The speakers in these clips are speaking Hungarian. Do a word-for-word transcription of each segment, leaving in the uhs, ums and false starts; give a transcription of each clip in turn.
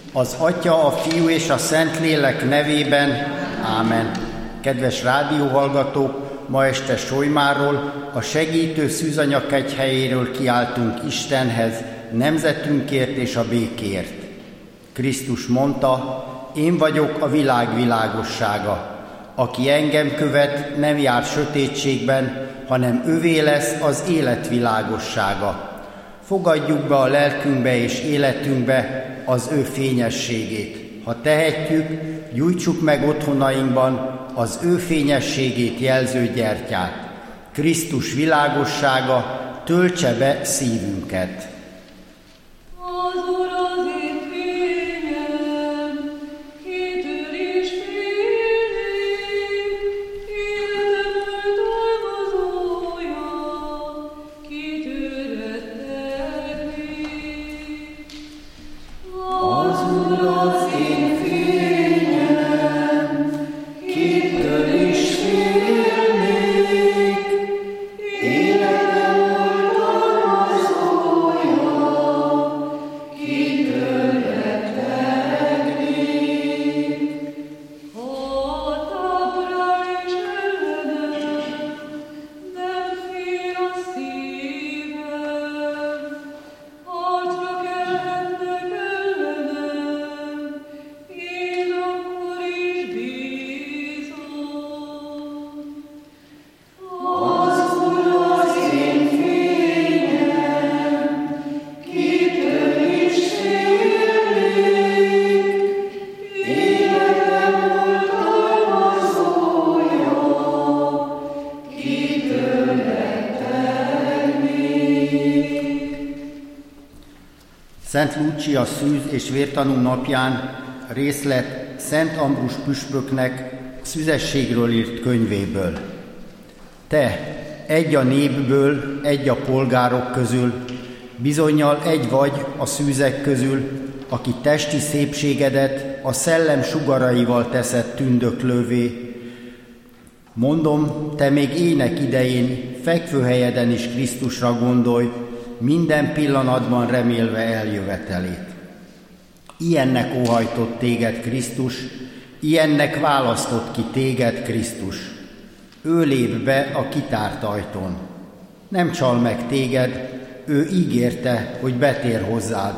Az Atya, a Fiú és a Szentlélek nevében, ámen. Kedves rádióhallgatók, ma este Solymáról, a segítő szűzanyakegy helyéről kiáltunk Istenhez, nemzetünkért és a békért. Krisztus mondta, én vagyok a világ világossága. Aki engem követ, nem jár sötétségben, hanem övé lesz az élet világossága. Fogadjuk be a lelkünkbe és életünkbe az ő fényességét. Ha tehetjük, gyújtsuk meg otthonainkban az ő fényességét jelző gyertyát. Krisztus világossága töltse be szívünket. Szent Lúcia szűz és vértanú napján részlet Szent Ambrus püspöknek szüzességről írt könyvéből. Te, egy a népből, egy a polgárok közül, bizonnyal egy vagy a szűzek közül, aki testi szépségedet a szellem sugaraival teszed tündöklővé. Mondom, te még ének idején, fekvőhelyeden is Krisztusra gondolj, minden pillanatban remélve eljövetelét. Ilyennek óhajtott téged Krisztus, ilyennek választott ki téged Krisztus. Ő lép be a kitárt ajtón. Nem csal meg téged, ő ígérte, hogy betér hozzád.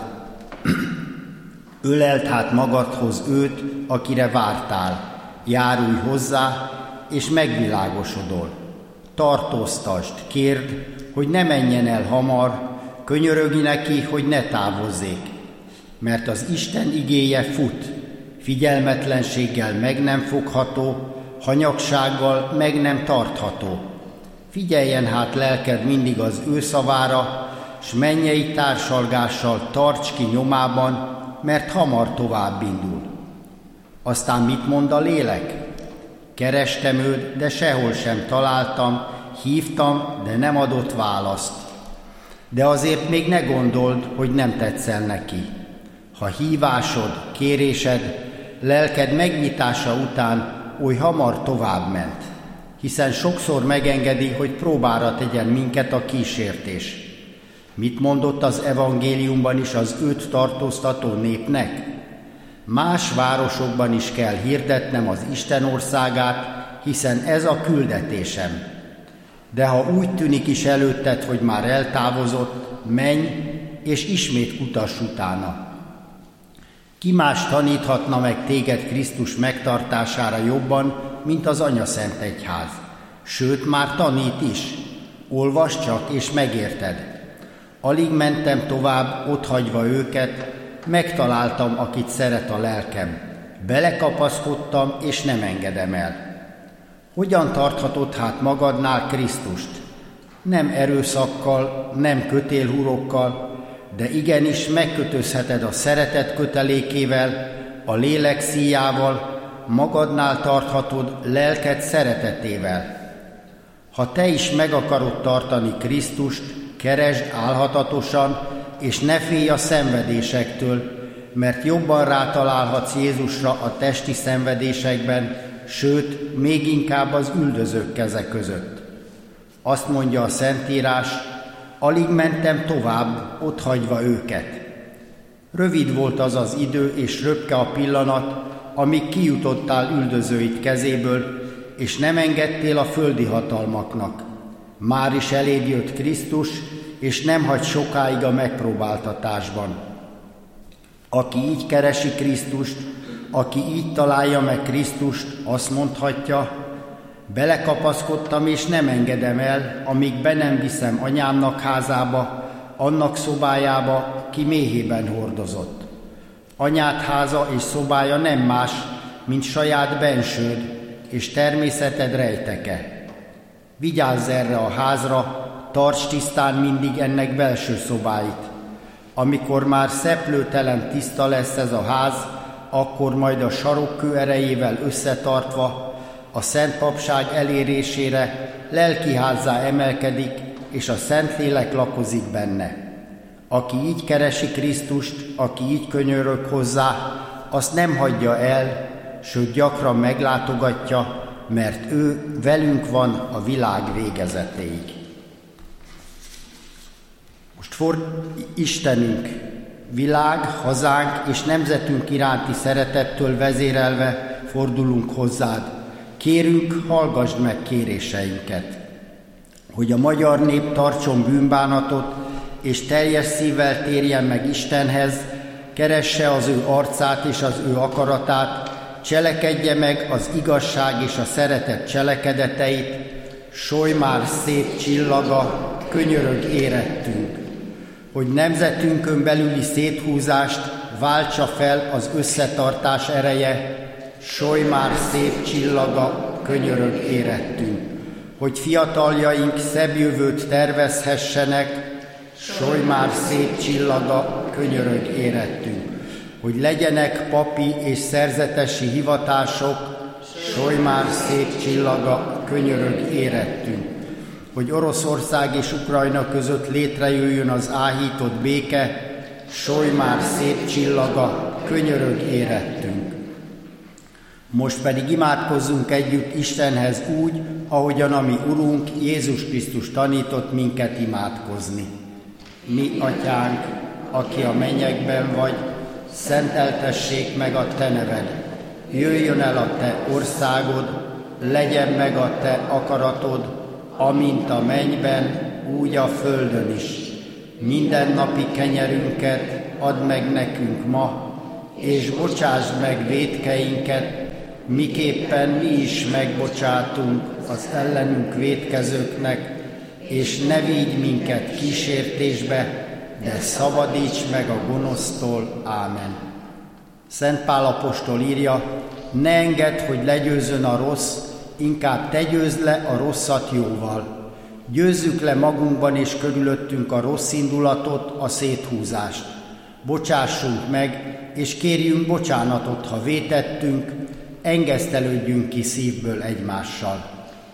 Öleld hát magadhoz őt, akire vártál. Járulj hozzá, és megvilágosodol. Tartóztasd, kérd, hogy ne menjen el hamar, könyörögj neki, hogy ne távozzék, mert az Isten igéje fut, figyelmetlenséggel meg nem fogható, hanyagsággal meg nem tartható. Figyeljen hát lelked mindig az ő szavára, s mennyei társalgással tarts ki nyomában, mert hamar tovább indul. Aztán mit mond a lélek? Kerestem őt, de sehol sem találtam, hívtam, de nem adott választ. De azért még ne gondold, hogy nem tetszel neki. Ha hívásod, kérésed, lelked megnyitása után oly hamar tovább ment, hiszen sokszor megengedi, hogy próbára tegyen minket a kísértés. Mit mondott az evangéliumban is az őt tartóztató népnek? Más városokban is kell hirdetnem az Isten országát, hiszen ez a küldetésem. De ha úgy tűnik is előtted, hogy már eltávozott, menj, és ismét kutass utána. Ki más taníthatna meg téged Krisztus megtartására jobban, mint az Anyaszent Egyház? Sőt, már tanít is. Olvasd csak, és megérted. Alig mentem tovább, otthagyva őket, megtaláltam, akit szeret a lelkem. Belekapaszkodtam, és nem engedem el. Hogyan tarthatod hát magadnál Krisztust? Nem erőszakkal, nem kötélhúrokkal, de igenis megkötözheted a szeretet kötelékével, a lélek szíjával, magadnál tarthatod lelked szeretetével. Ha te is meg akarod tartani Krisztust, keresd álhatatosan, és ne félj a szenvedésektől, mert jobban rátalálhatsz Jézusra a testi szenvedésekben, sőt, még inkább az üldözők keze között. Azt mondja a Szentírás, alig mentem tovább, otthagyva őket. Rövid volt az az idő és röpke a pillanat, amíg kijutottál üldözőid kezéből, és nem engedtél a földi hatalmaknak. Már is eléd jött Krisztus, és nem hagy sokáig a megpróbáltatásban. Aki így keresi Krisztust, aki így találja meg Krisztust, azt mondhatja, belekapaszkodtam és nem engedem el, amíg be nem viszem anyámnak házába, annak szobájába, ki méhében hordozott. Anyád háza és szobája nem más, mint saját bensőd és természeted rejteke. Vigyázz erre a házra, tarts tisztán mindig ennek belső szobáit. Amikor már szeplőtelen tiszta lesz ez a ház, akkor majd a sarokkő erejével összetartva a szent papság elérésére lelkiházzá emelkedik, és a Szentlélek lakozik benne. Aki így keresi Krisztust, aki így könyörög hozzá, azt nem hagyja el, sőt gyakran meglátogatja, mert ő velünk van a világ végezetéig. Most for Istenünk, világ, hazánk és nemzetünk iránti szeretettől vezérelve fordulunk hozzád. Kérünk, hallgasd meg kéréseinket, hogy a magyar nép tartson bűnbánatot, és teljes szívvel térjen meg Istenhez, keresse az ő arcát és az ő akaratát, cselekedje meg az igazság és a szeretet cselekedeteit, solj már szép csillaga, könyörög érettünk, hogy nemzetünkön belüli széthúzást váltsa fel az összetartás ereje, solj már szép csillaga, könyörög érettünk, hogy fiataljaink szebb jövőt tervezhessenek, solj már szép csillaga, könyörög érettünk, hogy legyenek papi és szerzetesi hivatások, solj már szép csillaga, könyörög érettünk, hogy Oroszország és Ukrajna között létrejöjjön az áhított béke, solj már szép csillaga, könyörög érettünk. Most pedig imádkozzunk együtt Istenhez úgy, ahogyan a mi Urunk Jézus Krisztus tanított minket imádkozni. Mi, Atyánk, aki a mennyekben vagy, szenteltessék meg a te neved. Jöjjön el a te országod, legyen meg a te akaratod, amint a mennyben, úgy a földön is. Mindennapi kenyerünket add meg nekünk ma, és bocsásd meg vétkeinket, miképpen mi is megbocsátunk az ellenünk vétkezőknek, és ne vigy minket kísértésbe, de szabadíts meg a gonosztól. Ámen. Szent Pál apostol írja, ne engedd, hogy legyőzzön a rossz, inkább te győzd le a rosszat jóval. Győzzük le magunkban és körülöttünk a rossz indulatot, a széthúzást. Bocsássunk meg, és kérjünk bocsánatot, ha vétettünk, engesztelődjünk ki szívből egymással.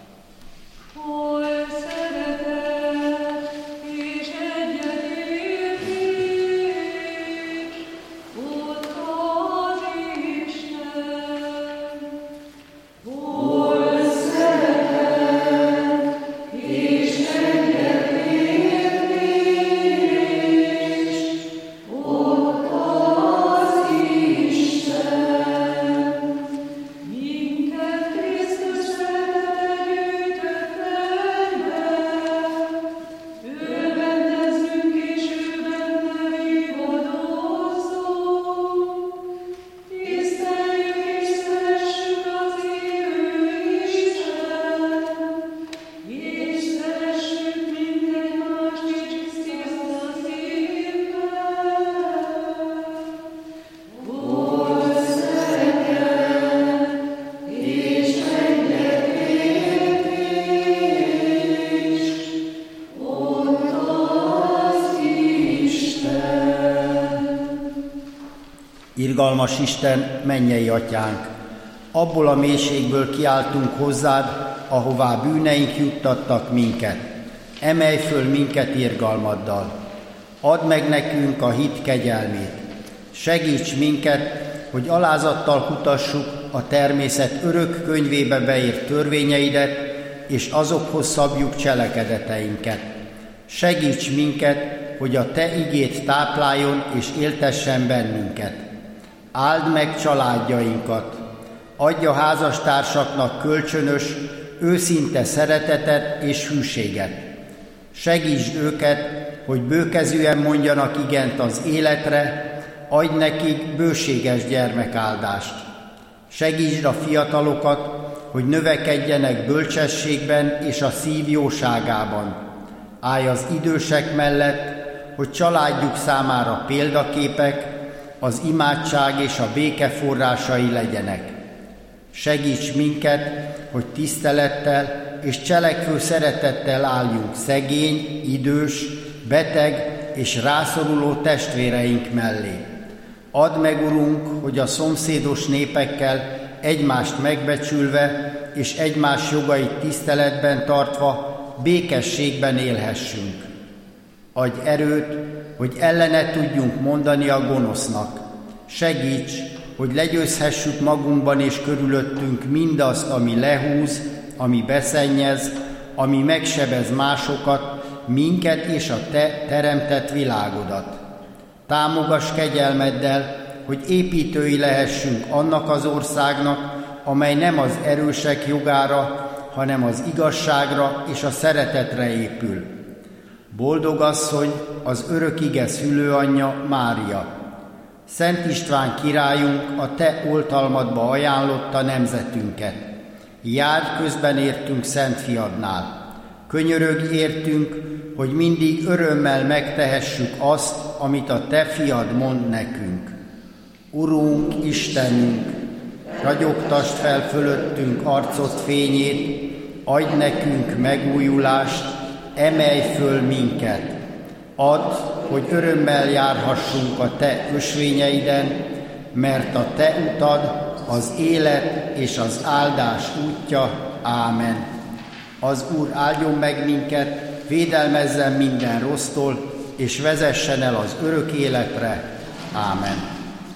Irgalmas Isten, mennyei Atyánk, abból a mélységből kiáltunk hozzád, ahová bűneink juttattak minket. Emelj föl minket irgalmaddal. Add meg nekünk a hit kegyelmét. Segíts minket, hogy alázattal kutassuk a természet örök könyvébe beírt törvényeidet, és azokhoz szabjuk cselekedeteinket. Segíts minket, hogy a Te igét tápláljon és éltessen bennünket. Áld meg családjainkat, adj a házastársaknak kölcsönös, őszinte szeretetet és hűséget. Segítsd őket, hogy bőkezűen mondjanak igent az életre, adj nekik bőséges gyermekáldást. Segítsd a fiatalokat, hogy növekedjenek bölcsességben és a szív jóságában. Állj az idősek mellett, hogy családjuk számára példaképek, az imádság és a béke forrásai legyenek. Segíts minket, hogy tisztelettel és cselekvő szeretettel álljunk szegény, idős, beteg és rászoruló testvéreink mellé. Add meg, Urunk, hogy a szomszédos népekkel egymást megbecsülve és egymás jogait tiszteletben tartva békességben élhessünk. Adj erőt, hogy ellene tudjunk mondani a gonosznak. Segíts, hogy legyőzhessük magunkban és körülöttünk mindazt, ami lehúz, ami beszennyez, ami megsebez másokat, minket és a Te teremtett világodat. Támogass kegyelmeddel, hogy építői lehessünk annak az országnak, amely nem az erősek jogára, hanem az igazságra és a szeretetre épül. Boldog asszony, az örök ige szülőanyja, Mária. Szent István királyunk a Te oltalmadba ajánlotta nemzetünket. Járj közben értünk Szent Fiadnál. Könyörögj értünk, hogy mindig örömmel megtehessük azt, amit a Te Fiad mond nekünk. Urunk, Istenünk, ragyogtasd fel fölöttünk arcod fényét, adj nekünk megújulást, emelj föl minket. Add, hogy örömmel járhassunk a Te ösvényeiden, mert a Te utad az élet és az áldás útja. Ámen. Az Úr áldjon meg minket, védelmezzen minden rossztól, és vezessen el az örök életre. Ámen.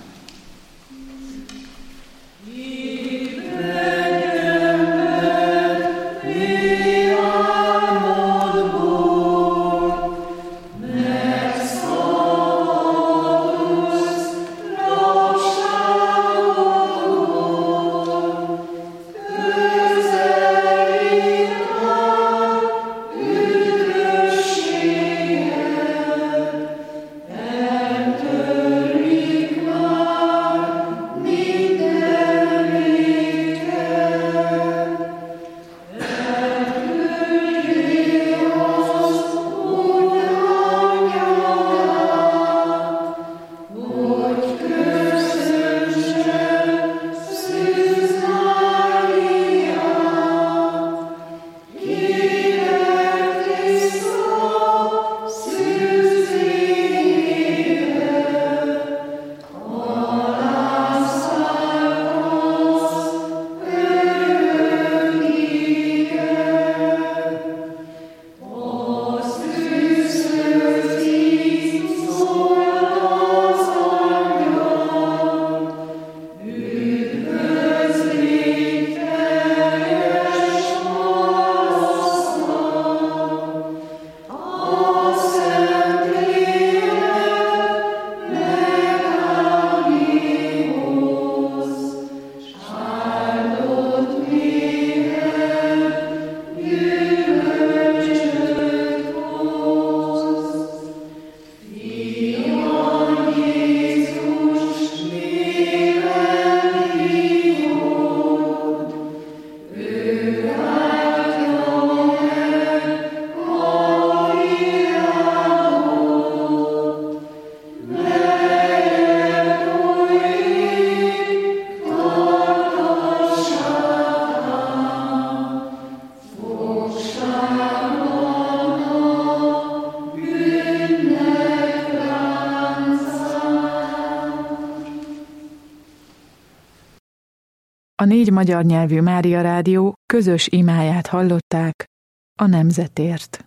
A négy magyar nyelvű Mária Rádió közös imáját hallották a nemzetért.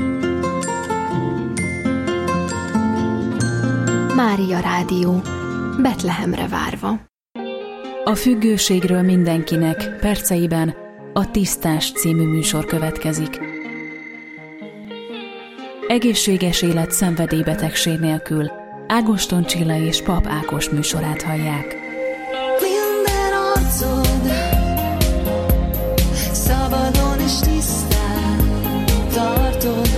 Mária Rádió, Betlehemre várva. A függőségről mindenkinek perceiben a Tisztás című műsor következik. Egészséges élet szenvedélybetegség nélkül. Ágoston Csilla és Pap Ákos műsorát hallják. Minden arcod szabadon és tisztán tartod.